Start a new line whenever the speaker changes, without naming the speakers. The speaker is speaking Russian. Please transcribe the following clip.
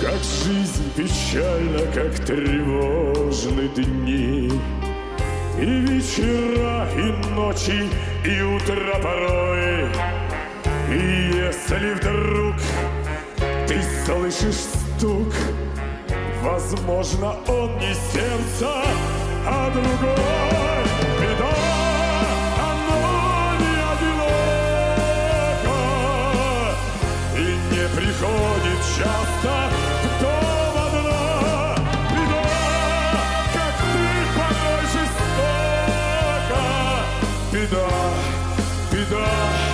Как жизнь печальна, как тревожны дни, и вечера, и ночи, и утра порой. И если вдруг ты слышишь стук, возможно, он не сердце, а другой. Беда, оно не одиноко и не приходит часто в дом одна. Беда, как ты порой жестоко. Беда, беда.